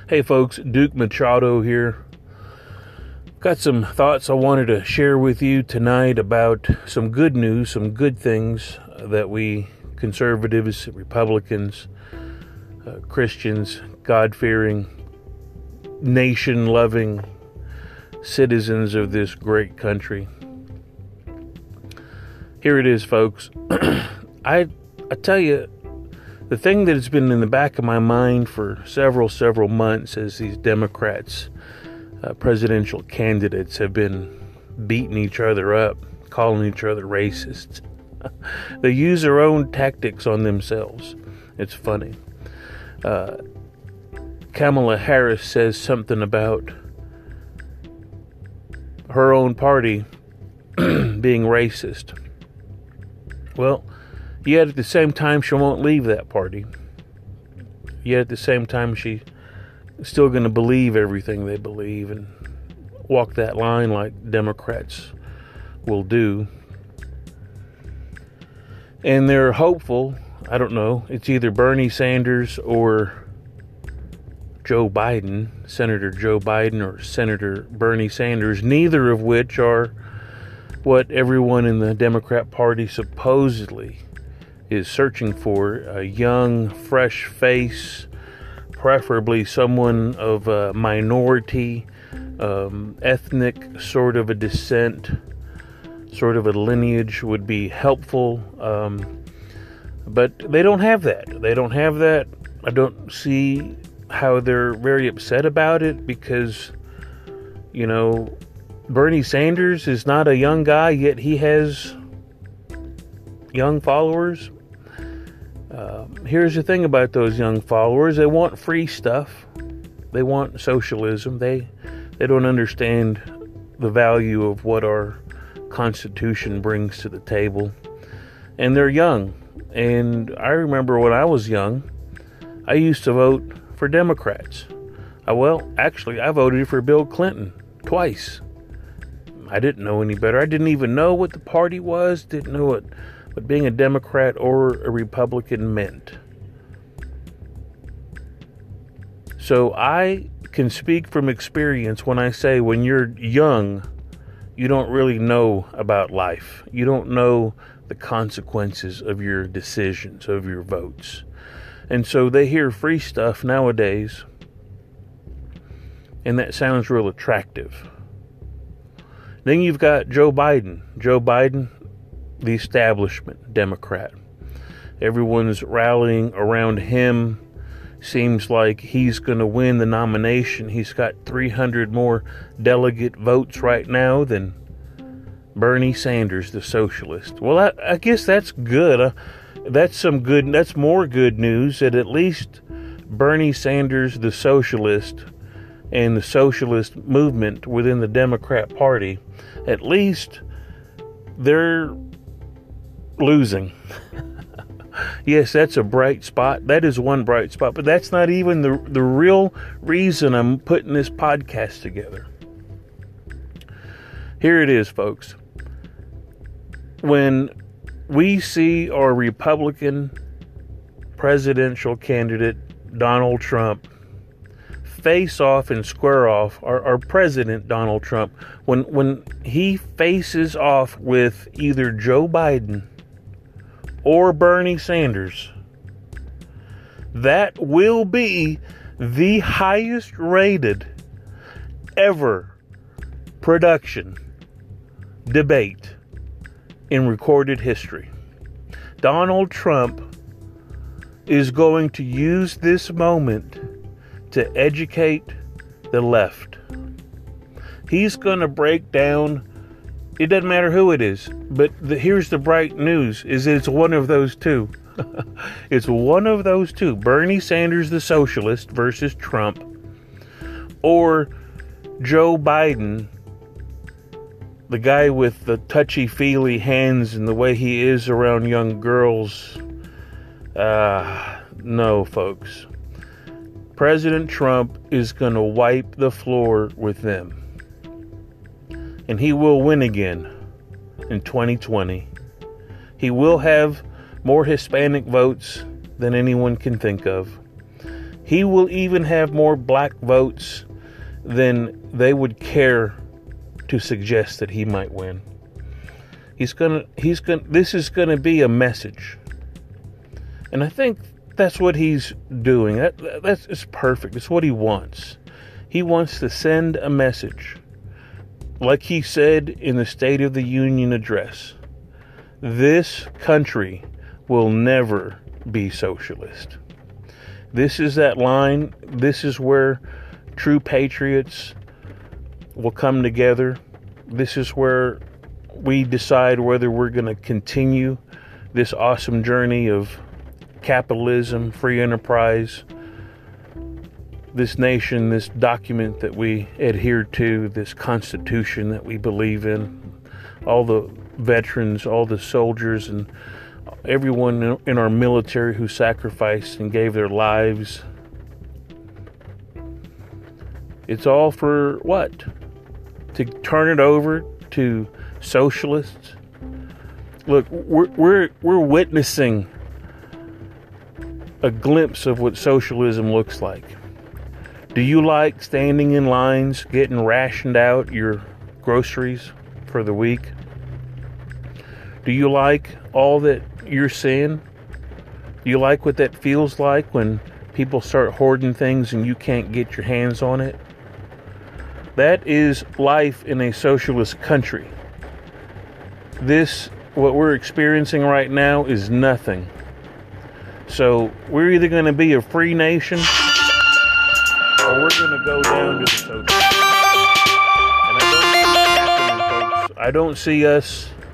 Hey folks, Duke Machado here. Got some thoughts I wanted to share with you tonight about some good news, some good things that we conservatives, Republicans, Christians, God-fearing, nation-loving citizens of this great country. Here it is, folks. I tell you, the thing that has been in the back of my mind for several months as these Democrats, presidential candidates, have been beating each other up, calling each other racists. They use their own tactics on themselves. It's funny. Kamala Harris says something about her own party being racist. Well, yet at the same time, she won't leave that party. Yet at the same time, she's still going to believe everything they believe and walk that line like Democrats will do. And they're hopeful, I don't know, it's either Bernie Sanders or Joe Biden, Senator Joe Biden or Senator Bernie Sanders, neither of which are what everyone in the Democrat Party supposedly is searching for. A young, fresh face, preferably someone of a minority, ethnic sort of a descent, sort of a lineage would be helpful. But they don't have that. They don't have that. I don't see how they're very upset about it because, you know, Bernie Sanders is not a young guy, yet he has young followers. Here's the thing about those young followers. They want free stuff. They want socialism. They don't understand the value of what our Constitution brings to the table. And they're young. And I remember when I was young, I used to vote for Democrats. I voted for Bill Clinton twice. I didn't know any better. I didn't even know what the party was, didn't know what being a Democrat or a Republican meant. So I can speak from experience when I say when you're young, you don't really know about life. You don't know the consequences of your decisions, of your votes. And so they hear free stuff nowadays, and that sounds real attractive. Then you've got Joe Biden. Joe Biden, the establishment Democrat. Everyone's rallying around him. Seems like he's going to win the nomination. He's got 300 more delegate votes right now than Bernie Sanders, the socialist. Well, I guess that's good. That's more good news that at least Bernie Sanders, the socialist, and the socialist movement within the Democrat Party, at least they're losing. Yes, that's a bright spot. That is one bright spot, but that's not even the real reason I'm putting this podcast together. Here it is, folks. When we see our Republican presidential candidate, Donald Trump, face off and square off, our president, Donald Trump, when he faces off with either Joe Biden or Bernie Sanders, that will be the highest rated ever production debate in recorded history. Donald Trump is going to use this moment to educate the left. He's going to break down, it doesn't matter who it is, but here's the bright news, is it's one of those two. It's one of those two. Bernie Sanders, the socialist, versus Trump, or Joe Biden, the guy with the touchy-feely hands and the way he is around young girls. No, folks. President Trump is going to wipe the floor with them. And he will win again in 2020. He will have more Hispanic votes than anyone can think of. He will even have more black votes than they would care to suggest that he might win. This is gonna be a message. And I think that's what he's doing. That's perfect. It's what he wants. He wants to send a message. Like he said in the State of the Union address, this country will never be socialist. This is that line. This is where true patriots will come together. This is where we decide whether we're going to continue this awesome journey of capitalism, free enterprise, this nation, this document that we adhere to, this Constitution that we believe in, all the veterans, all the soldiers, and everyone in our military who sacrificed and gave their lives. It's all for what? To turn it over to socialists? Look, we're witnessing a glimpse of what socialism looks like. Do you like standing in lines, getting rationed out your groceries for the week? Do you like all that you're seeing? Do you like what that feels like when people start hoarding things and you can't get your hands on it? That is life in a socialist country. What we're experiencing right now is nothing. So we're either going to be a free nation or we're going to go down to the socialist. And I don't see us